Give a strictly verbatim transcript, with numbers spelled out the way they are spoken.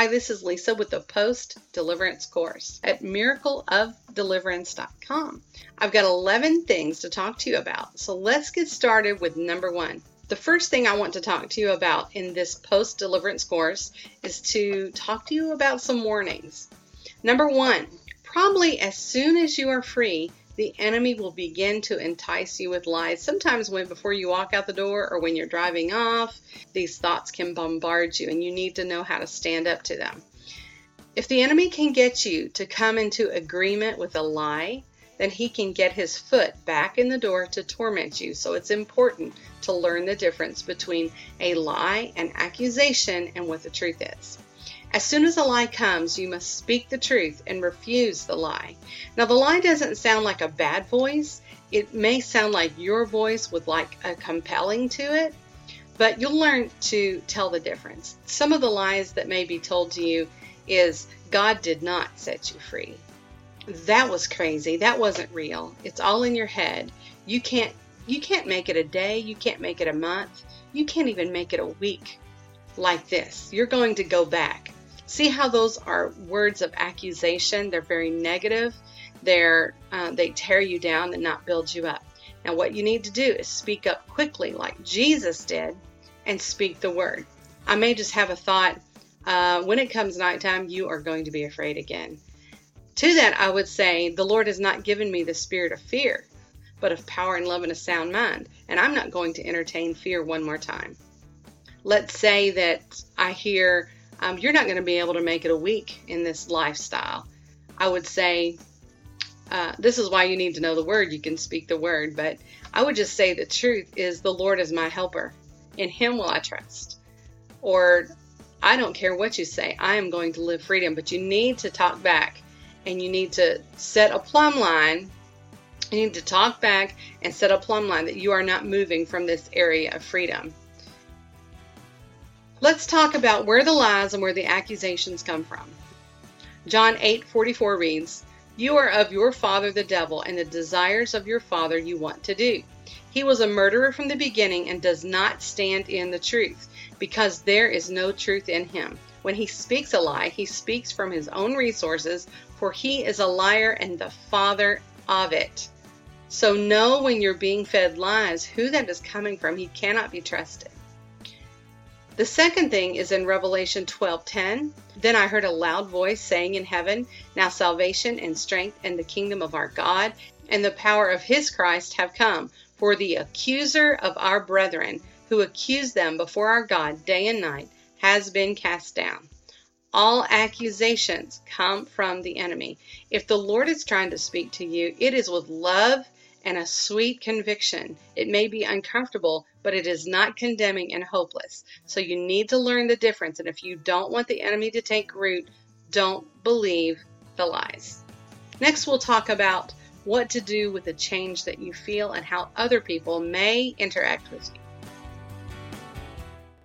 Hi, this is Lisa with the Post Deliverance course at miracle of deliverance dot com. I've got eleven things to talk to you about, so let's get started with number one. The first thing I want to talk to you about in this Post Deliverance course is to talk to you about some warnings. Number one, probably as soon as you are free, the enemy will begin to entice you with lies. Sometimes when before you walk out the door or when you're driving off, these thoughts can bombard you and you need to know how to stand up to them. If the enemy can get you to come into agreement with a lie, then he can get his foot back in the door to torment you. So it's important to learn the difference between a lie, an accusation, and what the truth is. As soon as a lie comes, you must speak the truth and refuse the lie. Now, the lie doesn't sound like a bad voice. It may sound like your voice with like a compelling to it, but you'll learn to tell the difference. Some of the lies that may be told to you is, God did not set you free. That was crazy. That wasn't real. It's all in your head. You can't, you can't make it a day. You can't make it a month. You can't even make it a week like this. You're going to go back. See how those are words of accusation? They're very negative. They're, uh, they tear you down and not build you up. Now what you need to do is speak up quickly like Jesus did and speak the word. I may just have a thought, uh, when it comes nighttime, you are going to be afraid again. To that I would say, the Lord has not given me the spirit of fear, but of power and love and a sound mind. And I'm not going to entertain fear one more time. Let's say that I hear, Um, you're not going to be able to make it a week in this lifestyle. I would say, uh, this is why you need to know the word. You can speak the word, but I would just say the truth is the Lord is my helper. In him will I trust. Or I don't care what you say. I am going to live freedom, but you need to talk back and you need to set a plumb line. You need to talk back and set a plumb line that you are not moving from this area of freedom. Let's talk about where the lies and where the accusations come from. John eight forty-four reads, "You are of your father the devil, and the desires of your father you want to do. He was a murderer from the beginning and does not stand in the truth, because there is no truth in him. When he speaks a lie, he speaks from his own resources, for he is a liar and the father of it." So know when you're being fed lies who that is coming from. He cannot be trusted. The second thing is in Revelation twelve ten. "Then I heard a loud voice saying in heaven, now salvation and strength and the kingdom of our God and the power of his Christ have come. For the accuser of our brethren, who accused them before our God day and night, has been cast down." All accusations come from the enemy. If the Lord is trying to speak to you, it is with love and a sweet conviction. It may be uncomfortable, but it is not condemning and hopeless. So you need to learn the difference. And if you don't want the enemy to take root, don't believe the lies. Next, we'll talk about what to do with the change that you feel and how other people may interact with you.